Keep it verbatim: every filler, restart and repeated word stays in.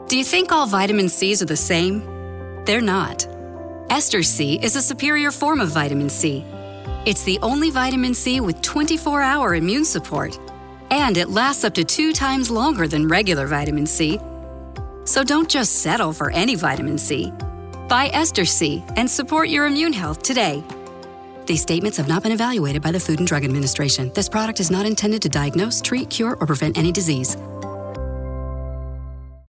Do you think all vitamin C's are the same? They're not. Ester C is a superior form of vitamin C. It's the only vitamin C with twenty-four hour immune support, and it lasts up to two times longer than regular vitamin C. So don't just settle for any vitamin C. Buy Ester C and support your immune health today. These statements have not been evaluated by the Food and Drug Administration. This product is not intended to diagnose, treat, cure, or prevent any disease.